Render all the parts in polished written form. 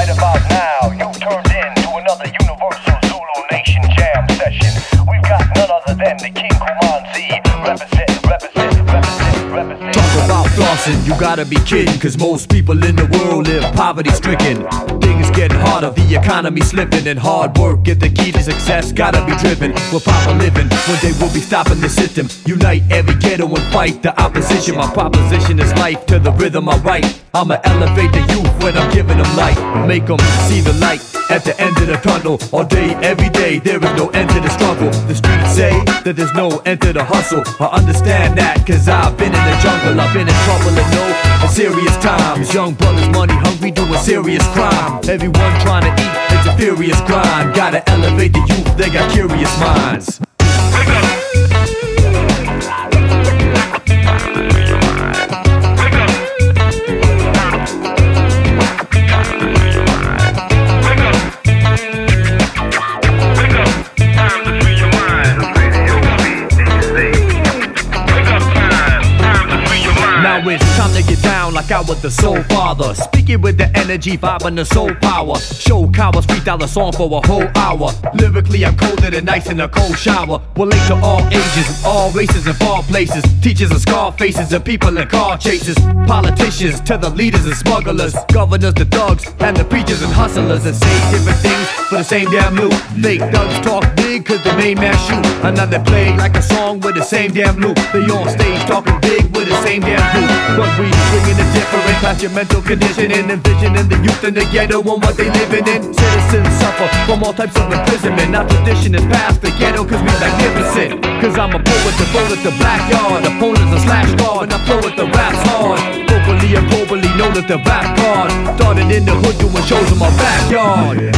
Right about now, you've turned in to another Universal Zulu Nation jam session. We've got none other than the King Kumanzi. Represent. Talk about flossing, you gotta be kidding, cause most people in the world live poverty stricken. Things getting harder, the economy slipping, and hard work is the key to success. Gotta be driven, we're proper living. One day we'll be stopping the system. Unite every ghetto and fight the opposition. My proposition is life to the rhythm I write. I'ma elevate the youth when I'm giving them light. Make them see the light at the end of the tunnel. All day, every day, there is no end to the struggle. The streets say that there's no end to the hustle. I understand that, cause I've been in the jungle. I've been in trouble and know in serious times. Young brothers money hungry doing serious crime. Everyone trying to eat, it's a furious grind. Gotta elevate the youth, they got curious minds. Now it's time to get down like I was the soul father. Speaking with the energy, vibe and the soul power. Show cowards, freestyle a song for a whole hour. Lyrically I'm colder than ice in a cold shower. Relate to all ages, all races and far places. Teachers and scar faces and people in car chases. Politicians to the leaders and smugglers. Governors to thugs and the preachers and hustlers. And say different things for the same damn loot. Fake thugs talk big cause the main man shoot. And now they play like a song with the same damn loop. They on stage talking big with the same damn loop. But we bringing it different past your mental conditioning. Envisioning the youth in the ghetto and what they living in. Citizens suffer from all types of imprisonment. Our tradition is past the ghetto cause we magnificent. Cause I'm a poet to roll at the backyard. Opponents are slash guard and I flow with the raps hard. Vocally and globally known as the rap card. Started in the hood doing shows in my backyard.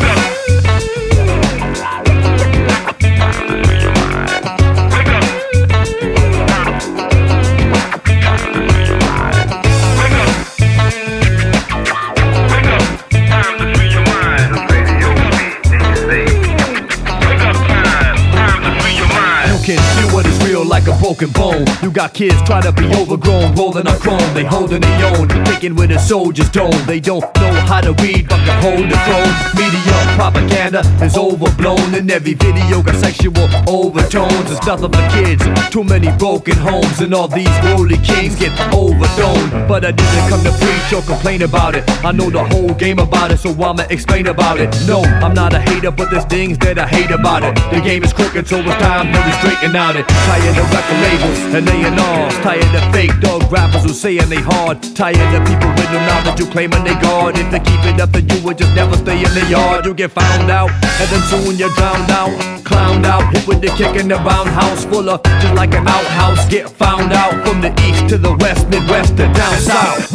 Can feel what is real like a broken bone. You got kids trying to be overgrown, rolling on chrome. They holding their own, thinking with a soldier's dome. They don't know how to read, but can hold the throne. Media propaganda is overblown, and every video got sexual overtones. It's nothing for kids, too many broken homes, and all these worldly kings get overdone. But I didn't come to preach or complain about it. I know the whole game about it, so I'ma explain about it. No, I'm not a hater, but there's things that I hate about it. The game is crooked, so it's time to restrain out it. Tired of record labels and A&Rs. Tired of fake dog rappers who saying they hard. Tired of people with no knowledge who claiming they guard. If they keep it up then you would just never stay in the yard. You get found out and then soon you're drowned out. Clowned out, hit with the kick in the roundhouse. Full of just like an outhouse. Get found out from the east to the west, Midwest to down south.